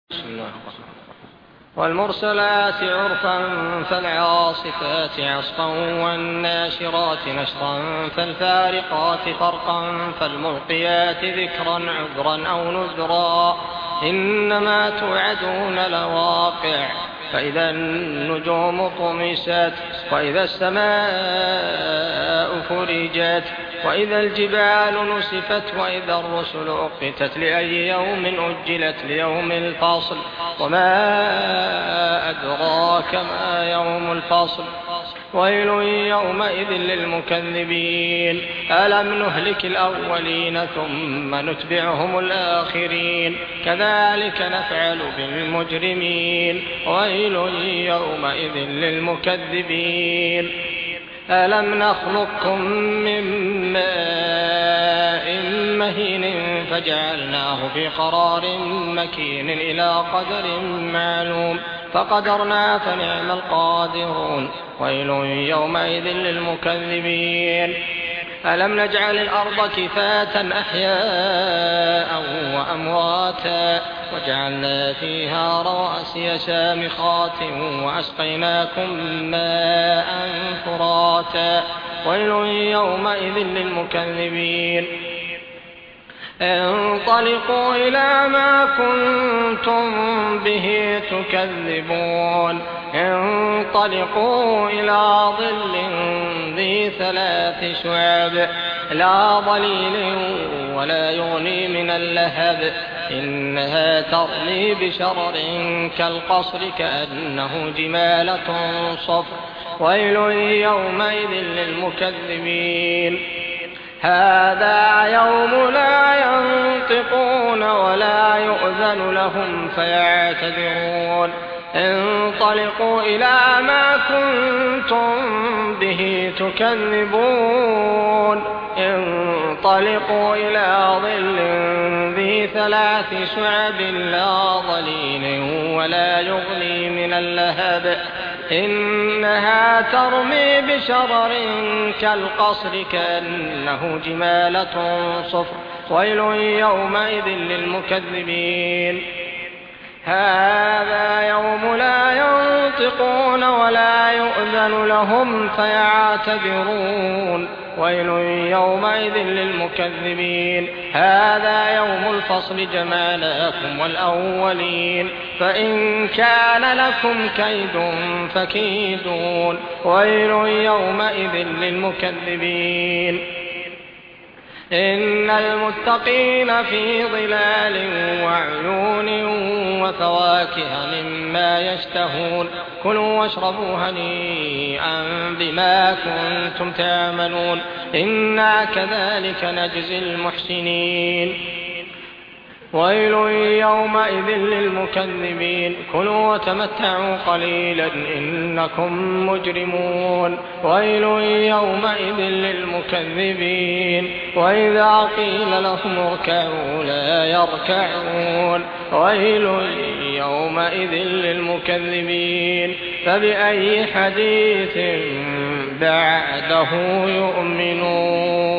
بسم الله الرحمن الرحيم. والمرسلات عرفا فالعاصفات عصفا والناشرات نشرا فالفارقات فرقا فالملقيات ذكرا عذرا أو نذرا إنما توعدون لواقع فإذا النجوم طمست وإذا السماء فرجت وإذا الجبال نسفت وإذا الرسل أقتت لأي يوم أجلت ليوم الفصل وما أدراك ما يوم الفصل ويل يومئذ للمكذبين ألم نهلك الأولين ثم نتبعهم الآخرين كذلك نفعل بالمجرمين ويل يومئذ للمكذبين ألم نخلقكم من ماء مهين فجعلناه في قرار مكين إلى قدر معلوم فقدرنا فنعم القادرون ويل يومئذ للمكذبين ألم نجعل الأرض كفاة أحياء وأمواتا وجعلنا فيها رواسي شامخات وأسقيناكم ماء فراتا ويل يومئذ للمكذبين انطلقوا إلى ما كنتم به تكذبون انطلقوا إلى ظل ذي 3 شعب لا ظليل ولا يغني من اللهب إنها ترمي بشرر كالقصر كأنه جمالة صفر ويل يومئذ للمكذبين هذا يوم لا ينطقون ولا يؤذن لهم فيعتذرون انطلقوا إلى ما كنتم به تكذبون انطلقوا إلى ظل ذي 3 شعب لا ظليل ولا يغني من اللهب إنها ترمي بشرر كالقصر كأنه جمالة صفر ويل يومئذ للمكذبين هذا يوم لا ينطقون ولا يؤذن لهم فيعتذرون ويل يومئذ للمكذبين هذا يوم الفصل جمعناكم والأولين فإن كان لكم كيد فكيدون ويل يومئذ للمكذبين إن المتقين في ظلال وعيون وفواكه مما يشتهون كلوا واشربوا هنيئا بما كنتم تعملون إنا كذلك نجزي المحسنين ويل يومئذ للمكذبين كلوا وتمتعوا قليلا إنكم مجرمون ويل يومئذ للمكذبين وإذا قيل لهم اركعوا لا يركعون ويل يومئذ للمكذبين فبأي حديث بعده يؤمنون